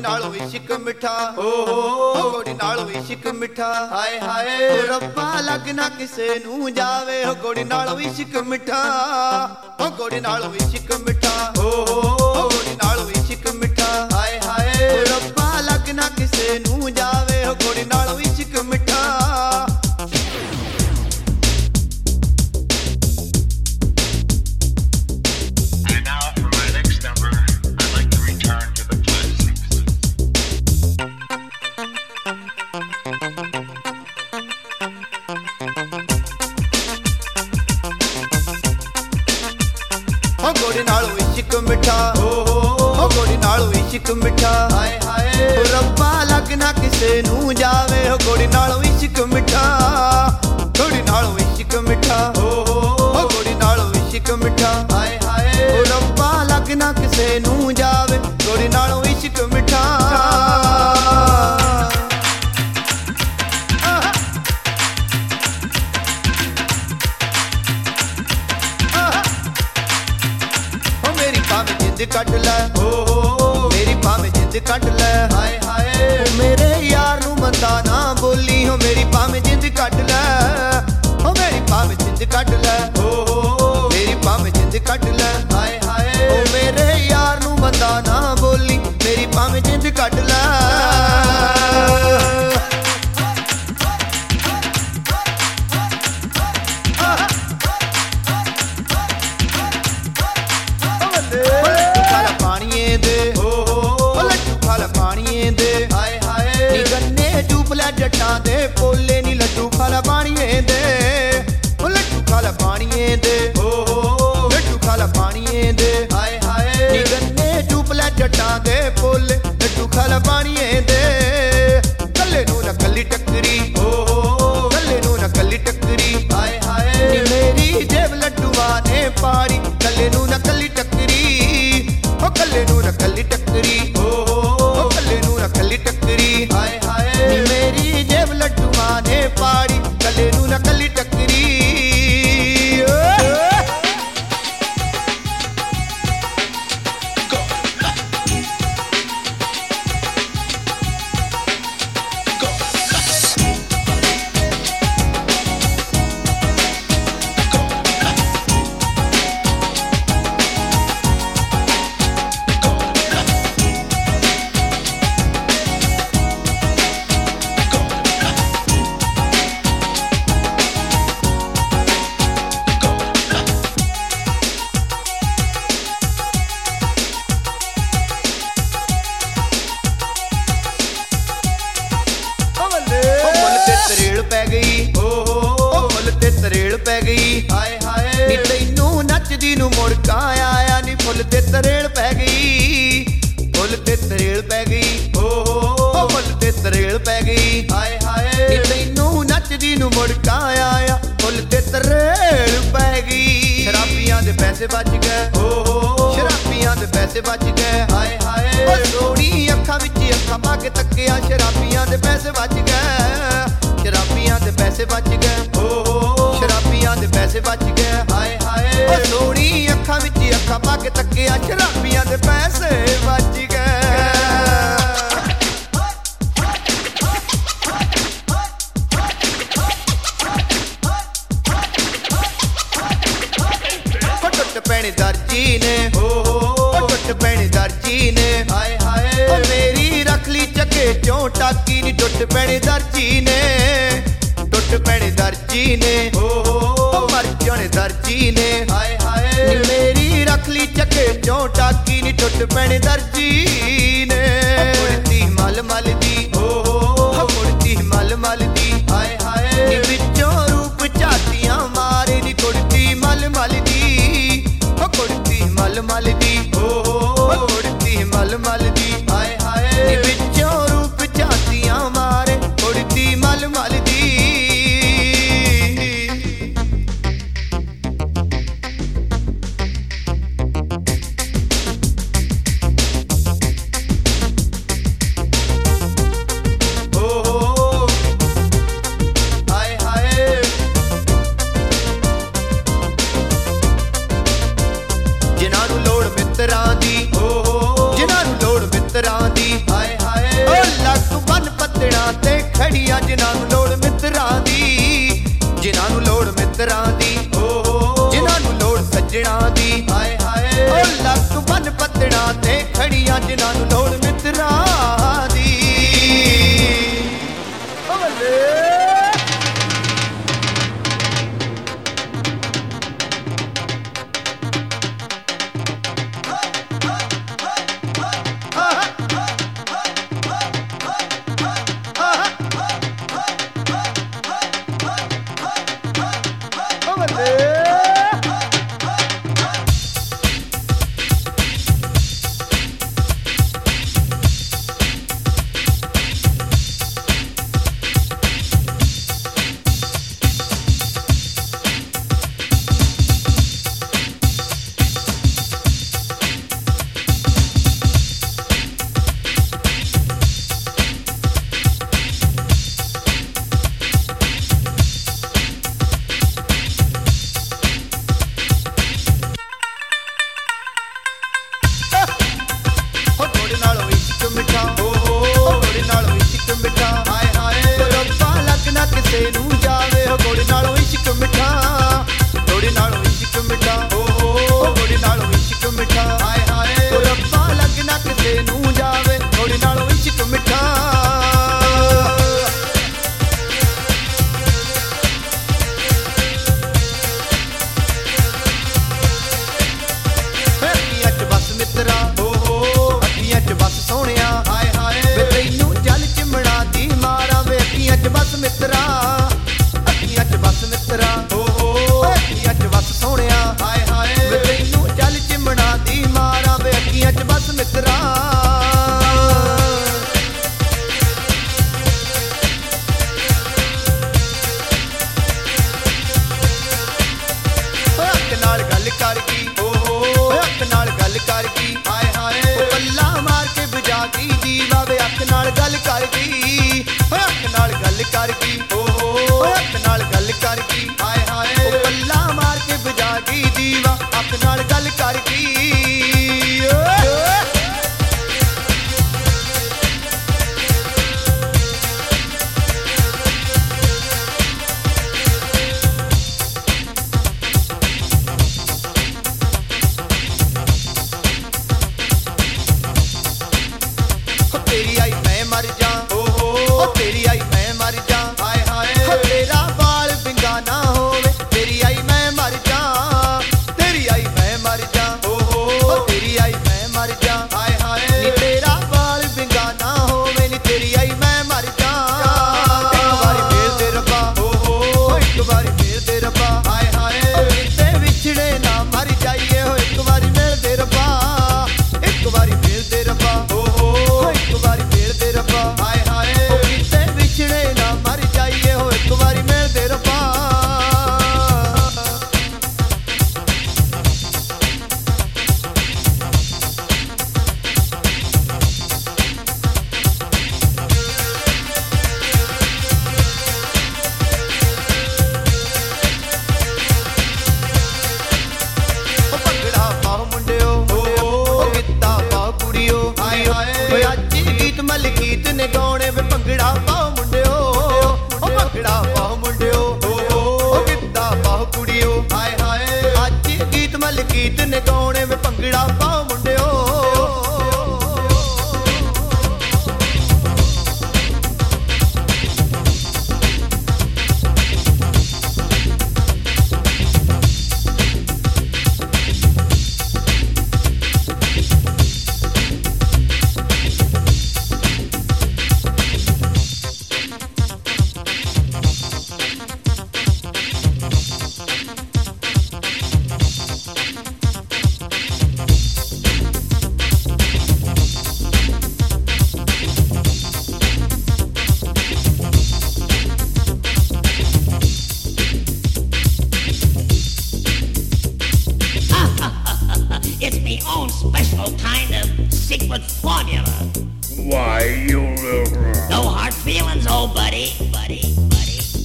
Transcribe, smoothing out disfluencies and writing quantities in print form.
ਨਾਲੋਂ ਇਸ਼ਕ ਮਿੱਠਾ ਓ ਕੁੜੀ ਨਾਲੋਂ ਇਸ਼ਕ ਮਿੱਠਾ ਹਾਏ ਹਾਏ ਰੱਬਾ ਲੱਗ ਨਾ ਕਿਸੇ ਨੂੰ ਜਾਵੇ ਓ ਕੁੜੀ ਨਾਲੋਂ ਇਸ਼ਕ ਮਿੱਠਾ ਓ ਕੁੜੀ ਨਾਲੋਂ ਇਸ਼ਕ ਮਿੱਠਾ ਓ ਕੁੜੀ ਨਾਲੋਂ ਇਸ਼ਕ ਮਿੱਠਾ ਹਾਏ ਹਾਏ ਰੱਬਾ ਲੱਗ ਨਾ ਕਿਸੇ ਨੂੰ ਜਾਵੇ ਓ ਕੁੜੀ ਨਾਲੋਂ ਇਸ਼ਕ ਮਿੱਠਾ ਕੁੜੀ ਨਾਲੋਂ ਇਸ਼ਕ ਮਿੱਠਾ ਓ ਕੁੜੀ ਨਾਲੋਂ ਇਸ਼ਕ ਮਿੱਠਾ ਹਾਏ ਹਾਏ ਰੱਬਾ ਲੱਗ ਨਾ ਕਿਸੇ ਨੂੰ ਜਾਵੇ ਓ ਕੁੜੀ ਨਾਲੋਂ ਇਸ਼ਕ ਮਿੱਠਾ ਕੁੜੀ ਨਾਲੋਂ ਇਸ਼ਕ ਮਿੱਠਾ ਓ ਕੁੜੀ ਨਾਲੋਂ ਇਸ਼ਕ ਮਿੱਠਾ ਹਾਏ ਹਾਏ ਰੱਬਾ ਲੱਗ ਨਾ ਕਿਸੇ ਨੂੰ ਜਾਵੇ ਕੁੜੀ ਨਾਲੋਂ ਇਸ਼ਕ ਮਿੱਠਾ ਕੱਢ ਲੈ ਮੇਰੀ ਭਾਵੇਂ ਜਿੰਦ ਕੱਢ ਲੈ ਹਾਏ ਹਾਏ ਮੇਰੇ ਯਾਰ ਨੂੰ ਮੰਦਾ ਨਾ ਬੋਲੀ ਹੋ ਮੇਰੀ ਭਾਵੇਂ ਜਿੰਦ ਕੱਢ ਲੈ ਓ ਮੇਰੀ ਭਾਵੇਂ ਜਿੰਦ ਕੱਢ ਲੈ ਮੇਰੀ ਭਾਵੇਂ ਜਿੰਦ ਕੱਢ ਲੈ ਹਾਏ ਹਾਏ ਓ ਮੇਰੇ ਯਾਰ ਨੂੰ ਮੰਦਾ ਨਾ ਬੋਲੀ ਮੇਰੀ ਭਾਵੇਂ ਜਿੰਦ ਕੱਢ ਲੈ ਜੱਟਾਂ ਦੇ ਪੋਲੇ ਨੀ ਲੱਡੂ ਖਾਲਾ ਪਾਣੀਏ ਦੇ ਓ ਲੱਡੂ ਖਾਲਾ ਪਾਣੀਏ ਦੇ ਲੱਡੂ ਖਾਲਾ ਪਾਣੀਏ ਦੇ ਹਾਏ ਹਾਏ ਨੀ ਗੰਨੇ ਚੂਪ ਲੈ ਜੱਟਾਂ ਦੇ ਪੋਲੇ ਲੱਡੂ ਖਾਲਾ ਪਾਣੀਏ ਦੇ ਕੱਲੇ ਨੂੰ ਨਾ ਕੱਲੀ ਟੱਕਰੀ ਕੱਲੇ ਨੂੰ ਨਾ ਕੱਲੀ ਟੱਕਰੀ ਹਾਏ ਹਾਏ ਨੀ ਮੇਰੀ ਜੇਬ ਲੱਡੂਆਂ ਨੇ ਪਾੜੀ ਕੱਲੇ ਨੂੰ ਨਾ ਕੱਲੀ ਟੱਕਰੀ ਓ ਕੱਲੇ ਨੂੰ ਨਾ ਕੱਲੀ ਟੱਕਰੀ ਓ ਕੱਲੇ ਨੂੰ ਨਾ ਕੱਲੀ ਟੱਕਰੀ ਹਾਏ ਹਾਏ ਨੀ ਮੇਰੀ ਜੇਬ ਲੱਡੂਆਂ ਨੇ ਪਾੜੀ ਕੱਲੇ ਨੂੰ ਨਾ ਕੱਲੀ ਟੱਕਰੀ ਤਰੇੜ ਪੈ ਗਈ ਓ ਫੁੱਲ ਤੇ ਤਰੇੜ ਪੈ ਗਈ ਹਾਏ ਹਾਏ ਨੀ ਤੈਨੂੰ ਨੱਚਦੀ ਨੂੰ ਮੁੜਕਾ ਆਇਆ ਨੀ ਫੁੱਲ ਤੇ ਤਰੇੜ ਪੈ ਗਈ ਫੁੱਲ ਤੇ ਤਰੇੜ ਪੈ ਗਈ ਓ ਫੁੱਲ ਤੇ ਤਰੇੜ ਪੈ ਗਈ ਹਾਏ ਹਾਏ ਨੀ ਤੈਨੂੰ ਨੱਚਦੀ ਨੂੰ ਮੁੜਕਾ ਆਇਆ ਫੁੱਲ ਤੇ ਤਰੇੜ ਪੈ ਗਈ ਸ਼ਰਾਬੀਆਂ ਦੇ ਪੈਸੇ ਬਚ ਗਏ ਸ਼ਰਾਬੀਆਂ ਦੇ ਪੈਸੇ ਬਚ ਗਏ ਹਾਏ ਹਾਏ ਓ ਸੋਹਣੀ ਅੱਖਾਂ ਵਿੱਚ ਅੱਖਾਂ ਪਾ ਕੇ ਤੱਕਿਆ ਸ਼ਰਾਬੀਆਂ ਦੇ ਪੈਸੇ ਬਚ ਗਏ ਸ਼ਰਾਬੀਆਂ ਦੇ ਪੈਸੇ ਬਚ ਗਏ ਸ਼ਰਾਬੀਆਂ ਦੇ ਪੈਸੇ ਬਚ ਗਏ ਹਾਏ ਹਾਏ ਓ ਸੋਹਣੀ ਅੱਖਾਂ ਵਿੱਚ ਅੱਖਾਂ ਪਾ ਕੇ ਤੱਕਿਆ ਸ਼ਰਾਬੀਆਂ ਦੇ ਪੈਸੇ ਬਚ ਗਏ ਟੁੱਟ ਪੈਣੇ ਦਰਜੀ ਨੇ ਟੁੱਟ ਪੈਣੇ ਦਰਜੀ ਨੇ ਹਾਏ ਹਾਏ ਓ ਮੇਰੀ ਰੱਖ ਲਈ ਚੱਕੇ ਚੋਂ ਟਾਕੀ ਨੀ ਟੁੱਟ ਪੈਣੇ ਦਰਜੀ ਨੇ ਟੁੱਟ ਪੈਣੇ ਦਰਜੀ ਨੇ ਓ ਮਰ ਜਾਣੇ ਦਰਜੀ ਨੇ ਹਾਏ ਹਾਏ ਨੀ ਮੇਰੀ ਰੱਖ ਲਈ ਚੱਕੇ ਚੋਂ ਟਾਕੀ ਨੀ ਟੁੱਟ ਪੈਣੇ ਦਰਜੀ ਨੇ ਕੁੜਤੀ ਮਲ ਮਲ ਦੀ ਕੁੜਤੀ ਮਲ ਮਲ ਦੀ ਹਾਏ ਹਾਏ ਨੀ ਵਿੱਚੋਂ ਰੂਪ ਝਾਤੀਆਂ ਮਾਰੇ ਨੀ ਕੁੜਤੀ ਮਲ ਮਲ ਦੀ ਕੁੜਤੀ ਮਲ ਮਲ ਦੀ ਕੁੜਤੀ ਮਲ ਮਲ ਦੀ ਹਾਏ ਹਾਏ ਨੀ ਵਿੱਚੋਂ ਰੂਪ ਝਾਤੀਆਂ ਮਾਰੇ ਕੁੜਤੀ ਮਲ ਮਲ ਦੀ ਸੱਜਣਾ ਦੀ ਹਾਏ ਹਾਏ ਓ ਲੱਕ ਬੰਨ ਪਤਣਾ ਤੇ ਖੜੀਆਂ ਜਿਨ੍ਹਾਂ ਨੂੰ ਲੋੜ ਮਿੱਤਰਾਂ ਦੀ ਓ ਬੱਲੇ Why, you... No hard feelings, old buddy. Buddy.